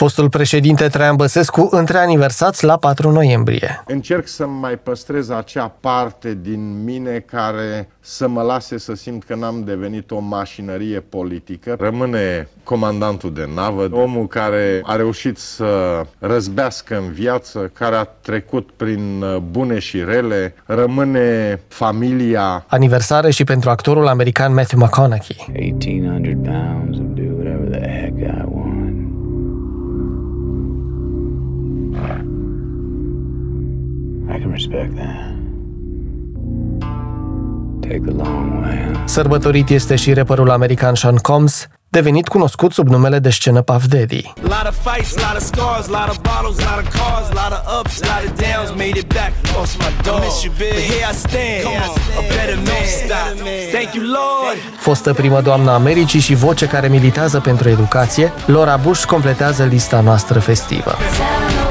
Fostul președinte Traian Băsescu între aniversați la 4 noiembrie. Încerc să mai păstrez acea parte din mine care să mă lase să simt că n-am devenit o mașinărie politică. Rămâne comandantul de navă, omul care a reușit să răzbească în viață, care a trecut prin bune și rele. Rămâne familia. Aniversare și pentru actorul american Matthew McConaughey. 1,800 pounds of do whatever the heck I want. I can respect that. Take the long way. Sărbătorit este și rapperul american Sean Combs, devenit cunoscut sub numele de scenă Puff Daddy. Fostă primă doamnă Americii și voce care militează pentru educație, Laura Bush completează lista noastră festivă.